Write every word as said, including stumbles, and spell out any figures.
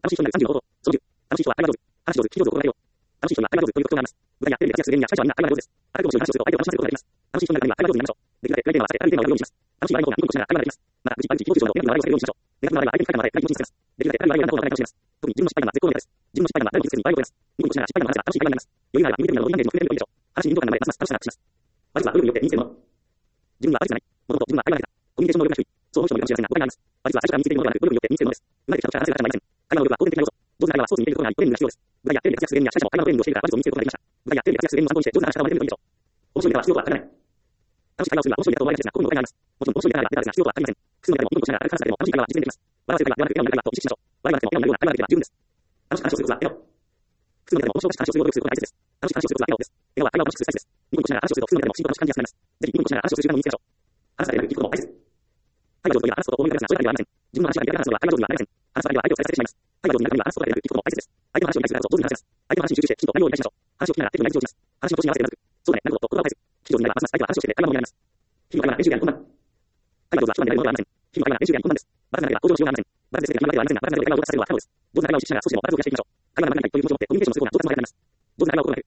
楽しい人になるさんじゅうの方法。そのじゅう。楽しい人は会話上手。話し上手、聞き上手を心がけよう。楽しい人には会話上手という特徴があります。部下やテレビで活躍する芸人や司会者はみんな会話上手です。あらゆる面白い話をすると相手を楽しませることができます。楽しい人になるためには会話上手になりましょう。できるだけ暗いテーマは避け、明るいテーマを選ぶようにします。楽しい場合の方がニコニコしながら会話ができます。また、愚痴、悪口、気持ち上のネガティブな話を避けるようにしましょう。ネガティブな話は相手に書いたまで暗い気持ちにさせます。できるだけ暗い話をやった方が楽しめます。特に自分の失敗談は絶好のネタです。自分の失敗談は誰も傷つけずに場合を超えます。ニコニコしながら失敗談の話が楽しい会話になります。余裕があれば耳で見るなどのインテージも含めてみるといいでしょう。話に臨場感が生まれますます楽しさが増します。まずは努力によって身につけるもの。自分は悪くない。もともと自分は会話が下手。コミュニケーション能力が低い。そう思う人もいるかもしれませんが、誤解があります。話術は最初から身につけるものではなく、努力によって身につけるものです。生まれてきた時から話せる方じゃありません。会話能力は後天的な要素。上手な会話はスポーツに似ているところがあり、トレーニングが必要です。部下やテレビで活躍する芸人や司会者も会話のトレーニングをしているから話術を身につけることができました。部下やテレビで活躍する芸人の参考にして上手な話し方を真似てみるといいでしょう。面白いネタは素人はわからない。楽しい会話は素人がわからない。楽しい会話をするのは面白いネタと笑いですが、こういうの誤解があります。もちろん面白いネタがネタですが、必要とは限りません。複数のネタでもニコニコしながら軽く話すだけでも楽しい会話は実現できます。笑わせる会話ではなく、笑顔になる会話と意識しましょう。笑わなくても笑顔になるような会話だけでは十分です。楽しく話をするコツは笑顔。複数のネタでも面白く話をする努力することが大切です。楽しく話をするコツは笑顔です。笑顔は会話を楽しくするサイズです。ニコニコしながら話をすると複数のネタでも進行が楽しく感じやすくなります。ぜひニコニコしながら話をする習慣を身につけましょう。話すだけでなく聞くことも大切です。会話上手といえば話すことを多めに話すがそういうわけではありません。自分の話が苦手な話すのは会話上手にはなりません。話す場合には相手を伝えさせてしまいます。会話上手になるためには話すことだけでなく聞くことも大切です。相手の話を理解するからこそ上手に話せます。相手の話に集中してきちんと内容を理解しましょう。話を聞きながら手と内容をします。話の途中に合わせてうなずく。そうだね、なるほどと言葉を返す。聞き上手になればますます相手は話をして会話のようになります。日々の会話練習である困難。会話上手は一番狙いのものではありません。日々の会話練習である困難です。バランスが向上しようがありません。バランスで成績が決まるわけではありませんが、バランスで会話を上達させるのは可能です。上手な会話を意識しながら少しでも上手な会話をすることが上手な会話を意識しながら少しでも上手な会話をすることが上達につながります。上手な会話を意識しながら上達することが上達につながります。